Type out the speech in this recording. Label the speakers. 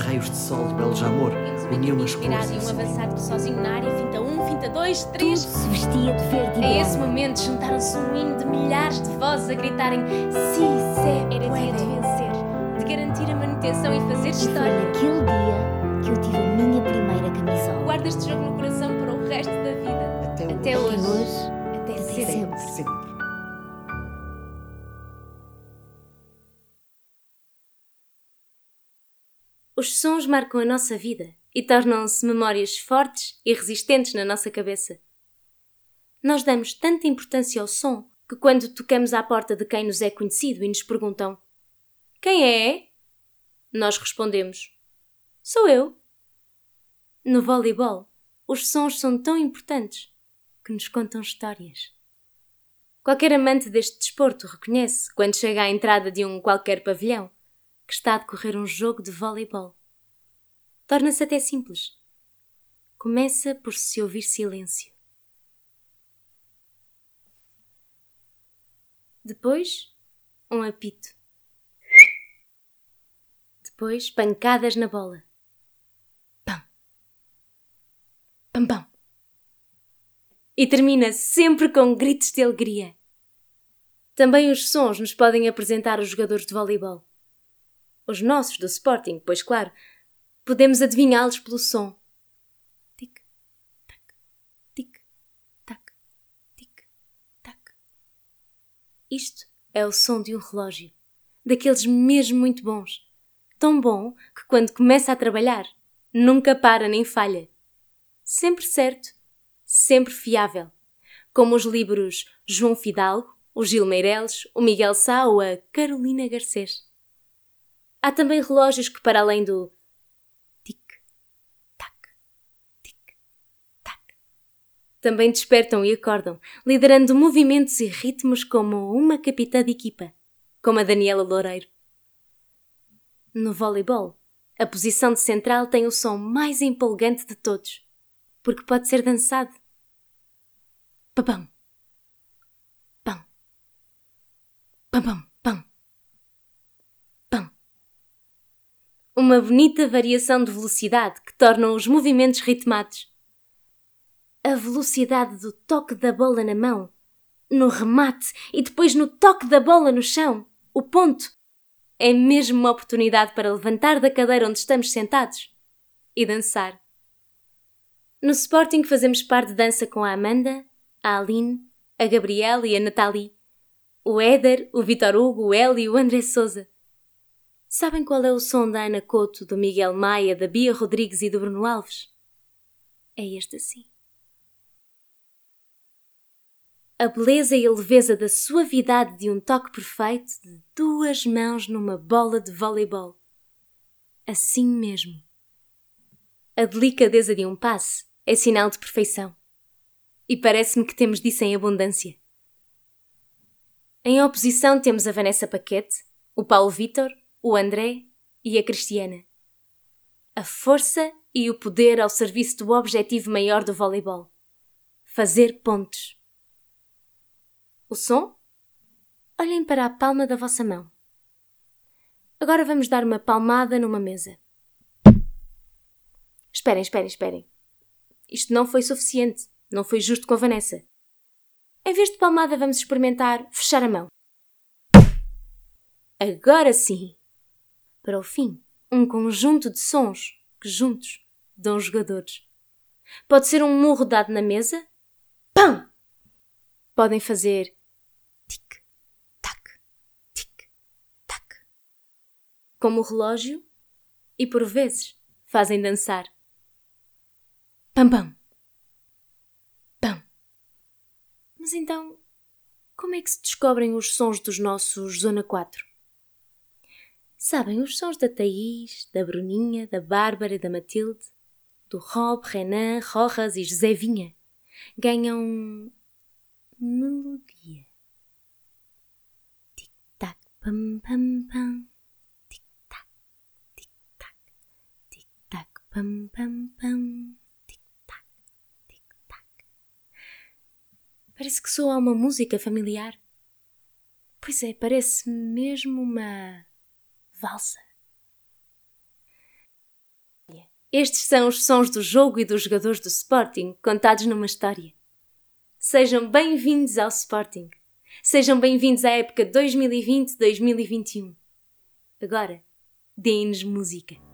Speaker 1: raios de sol de belos amor uniam as cores.
Speaker 2: E um avançado sozinho na área, finta 1, finta 2, 3.
Speaker 3: Tudo se vestia de verde e
Speaker 2: A
Speaker 3: branco.
Speaker 2: esse momento juntaram-se um hino de milhares de vozes a gritarem "Si, se
Speaker 3: Era dia
Speaker 2: puede",
Speaker 3: de vencer.
Speaker 2: de garantir a manutenção e fazer
Speaker 3: E foi
Speaker 2: história.
Speaker 3: naquele dia que eu tive a minha primeira camisola.
Speaker 2: Guarda este jogo no coração para o resto da vida.
Speaker 1: Até
Speaker 2: Até
Speaker 1: hoje.
Speaker 2: hoje.
Speaker 3: Até
Speaker 2: Até
Speaker 3: sempre.
Speaker 2: sempre.
Speaker 1: Sempre.
Speaker 2: Os sons marcam a nossa vida e tornam-se memórias fortes e resistentes na nossa cabeça. Nós damos tanta importância ao som que quando tocamos à porta de quem nos é conhecido e nos perguntam "Quem é?", nós respondemos "Sou eu". No voleibol, os sons são tão importantes que nos contam histórias. Qualquer amante deste desporto reconhece, quando chega à entrada de um qualquer pavilhão, que está a decorrer um jogo de voleibol. Torna-se até simples. Começa por se ouvir silêncio. Depois, um apito. Depois, pancadas na bola. Pam. Pam, pam. E termina sempre com gritos de alegria. Também os sons nos podem apresentar os jogadores de voleibol. Os nossos do Sporting, pois claro, podemos adivinhá-los pelo som. Tic, tac, tic, tac, tic, tac. Isto é o som de um relógio, daqueles mesmo muito bons. Tão bom que quando começa a trabalhar, nunca para nem falha. Sempre certo, sempre fiável. Como os livros João Fidalgo, o Gil Meireles, o Miguel Sá ou a Carolina Garcês. Há também relógios que, para além do tic-tac, tic-tac, também despertam e acordam, liderando movimentos e ritmos como uma capitã de equipa, como a Daniela Loureiro. No voleibol, a posição de central tem o som mais empolgante de todos, porque pode ser dançado. Pam, pam, pam, pam, pam, pam. Uma bonita variação de velocidade que torna os movimentos ritmados. A velocidade do toque da bola na mão, no remate e depois no toque da bola no chão, o ponto, é mesmo uma oportunidade para levantar da cadeira onde estamos sentados e dançar. No Sporting fazemos par de dança com a Amanda, a Aline, a Gabriela e a Nathalie, o Éder, o Vitor Hugo, o Hélio e o André Sousa. Sabem qual é o som da Ana Couto, do Miguel Maia, da Bia Rodrigues e do Bruno Alves? É este assim. A beleza e a leveza da suavidade de um toque perfeito de duas mãos numa bola de voleibol. Assim mesmo. A delicadeza de um passe é sinal de perfeição. E parece-me que temos disso em abundância. Em oposição temos a Vanessa Paquete, o Paulo Vítor, o André e a Cristiana. A força e o poder ao serviço do objetivo maior do voleibol. Fazer pontos. O som? Olhem para a palma da vossa mão. Agora vamos dar uma palmada numa mesa. Esperem. Isto não foi suficiente. Não foi justo com a Vanessa. Em vez de palmada, vamos experimentar fechar a mão. Agora sim! Para o fim, um conjunto de sons que juntos dão jogadores. Pode ser um murro dado na mesa. Pam! Podem fazer tic-tac, tic-tac. Como o relógio e, por vezes, fazem dançar. Pam-pam. Pam. Mas então, como é que se descobrem os sons dos nossos Zona 4? Sabem, os sons da Thaís, da Bruninha, da Bárbara e da Matilde, do Rob, Renan, Rojas e José Vinha, ganham melodia. Tic-tac, pam-pam-pam. Tic-tac, tic-tac, tic-tac, pam-pam-pam. Tic-tac, tic-tac. Parece que soa uma música familiar. Pois é, parece mesmo uma valsa. Estes são os sons do jogo e dos jogadores do Sporting, contados numa história. Sejam bem-vindos ao Sporting. Sejam bem-vindos à época 2020-2021. Agora, deem-nos música.